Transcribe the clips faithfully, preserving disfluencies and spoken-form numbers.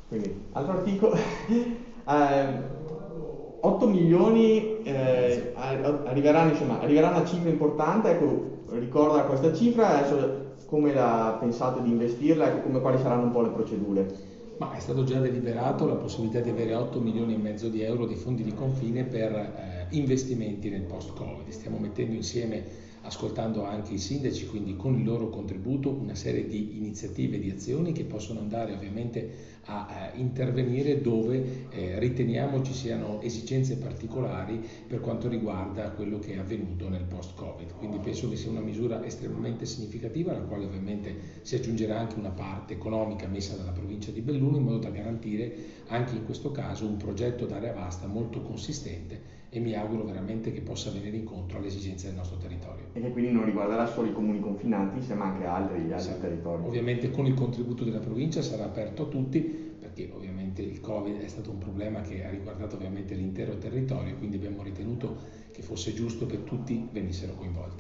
Quindi, altro articolo, eh, otto milioni eh, arriveranno, insomma, arriveranno a cifra importante, ecco, ricorda questa cifra, adesso come la pensate di investirla, ecco, come, quali saranno un po' le procedure? Ma è stato già deliberato la possibilità di avere otto milioni e mezzo di euro di fondi di confine per eh, investimenti nel post-Covid. Stiamo mettendo insieme, ascoltando anche i sindaci, quindi con il loro contributo, una serie di iniziative, di azioni che possono andare ovviamente a, a intervenire dove eh, riteniamo ci siano esigenze particolari per quanto riguarda quello che è avvenuto nel post-Covid. Quindi penso che sia una misura estremamente significativa, alla quale ovviamente si aggiungerà anche una parte economica messa dalla provincia di Belluno, in modo da garantire anche in questo caso un progetto d'area vasta molto consistente, e mi auguro veramente che possa venire incontro alle esigenze del nostro territorio. E che quindi non riguarderà solo i comuni confinanti, ma anche altri, gli altri Sì. territori. Ovviamente con il contributo della provincia sarà aperto a tutti, perché ovviamente il Covid è stato un problema che ha riguardato ovviamente l'intero territorio, quindi abbiamo ritenuto che fosse giusto che tutti venissero coinvolti.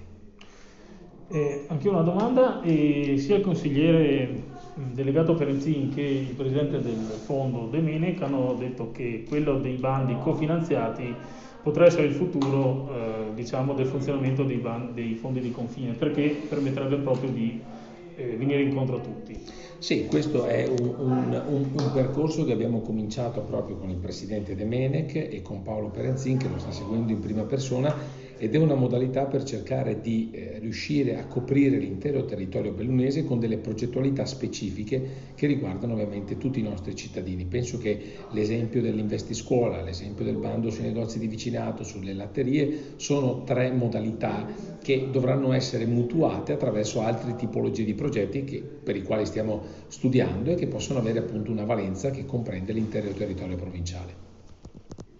Eh, anche io una domanda, eh, sia il consigliere delegato Perenzin che il presidente del fondo De Menec hanno detto che quello dei bandi cofinanziati potrà essere il futuro eh, diciamo, del funzionamento dei, bandi, dei fondi di confine, perché permetterebbe proprio di eh, venire incontro a tutti. Sì, questo è un, un, un, un percorso che abbiamo cominciato proprio con il presidente De Menec e con Paolo Perenzin, che lo sta seguendo in prima persona, ed è una modalità per cercare di eh, riuscire a coprire l'intero territorio bellunese con delle progettualità specifiche che riguardano ovviamente tutti i nostri cittadini. Penso che l'esempio dell'Investiscuola, l'esempio del bando sui negozi di vicinato, sulle latterie, sono tre modalità che dovranno essere mutuate attraverso altre tipologie di progetti che, per i quali stiamo studiando e che possono avere appunto una valenza che comprende l'intero territorio provinciale.